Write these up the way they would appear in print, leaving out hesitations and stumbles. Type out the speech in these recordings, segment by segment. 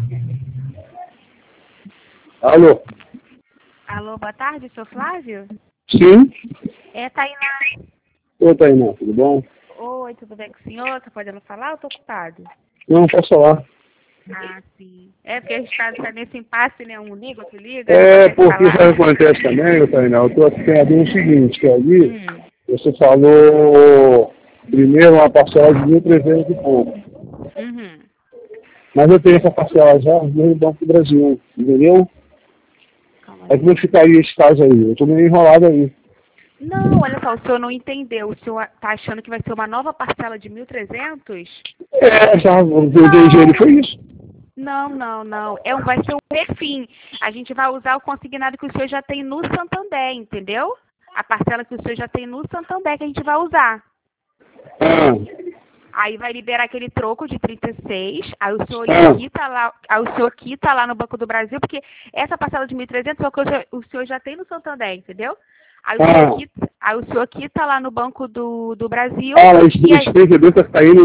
Alô? Alô, boa tarde, sou Flávio? Sim? É, Tainá. Oi, Tainá, tudo bom? Oi, tudo bem com o senhor? Tá podendo falar ou tô ocupado? Não, posso falar. Ah, sim. É porque a gente tá nesse impasse, né? Um liga, outro liga, não É, consegue porque falar. sabe o que acontece também, Tainá? Eu tô aqui tem a ver o seguinte, que ali você falou primeiro uma parcela de 1.300 e pouco. Uhum. Mas eu tenho essa parcela já no Banco do Brasil, entendeu? Calma Aí como é aí. que ficaria esse caso aí? Eu tô meio enrolado aí. Não, olha só, o senhor não entendeu. O senhor tá achando que vai ser uma nova parcela de 1.300? É, já, o que eu entendi ele Não. foi isso. Não. Vai ser o perfil. A gente vai usar o consignado que o senhor já tem no Santander, entendeu? A parcela que o senhor já tem no Santander que a gente vai usar. Ah, Aí vai liberar aquele troco de 36, aí o senhor ah, quita lá no Banco do Brasil, porque essa parcela de 1.300 é o que o senhor já tem no Santander, entendeu? ah. Aí o senhor quita lá no Banco do Brasil Ah, e esse aí, PQB está saindo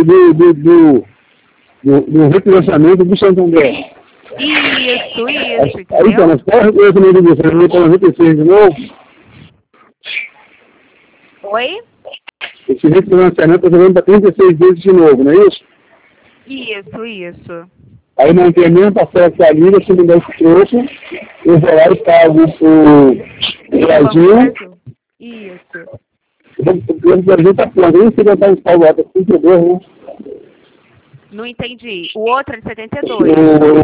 do refinanciamento do Santander. isso, Aí, então, entendeu? mas qual é o reconhecimento disso? Ele não está 96 de novo? Oi? Esse refinanciamento está jogando para 36 vezes de novo, não é isso? Isso. Aí mantém a mesma parcela que a Liga, se me der esse troco, eu vou lá e pago o No Banco do Brasil. Brasil. Isso. O Brasil está pronto, nem se cantar em pau lá, está 32, né? Não entendi. O outro é de 72.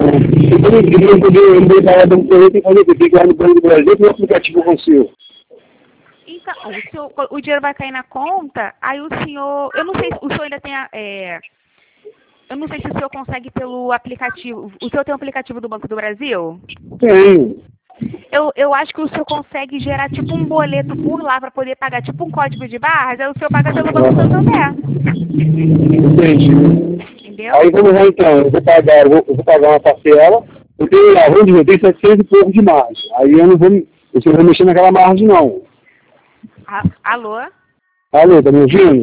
Ele veio falar do correio, tem que fazer o quê? Tem que ir lá no Banco do Brasil, que o aplicativo consigo. Então, o dinheiro vai cair na conta, aí o senhor, eu não sei se o senhor ainda tem eu não sei se o senhor consegue pelo aplicativo. O senhor tem um aplicativo do Banco do Brasil? Tenho. Eu acho que o senhor consegue gerar tipo um boleto por lá para poder pagar tipo um código de barras, aí o senhor paga pelo Banco Santander. Entendi. Entendeu? Aí vamos lá então, eu vou pagar uma parcela, eu tenho lá, vamos dizer, eu tenho 700 e pouco de margem. Aí eu não vou, você não vai mexer naquela margem não. Alô? Alô, tá me ouvindo?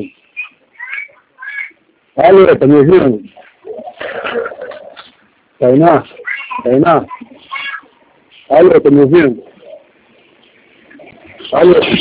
Alô, tá me ouvindo? Tainá? Tainá? Alô, tá me ouvindo? Alô?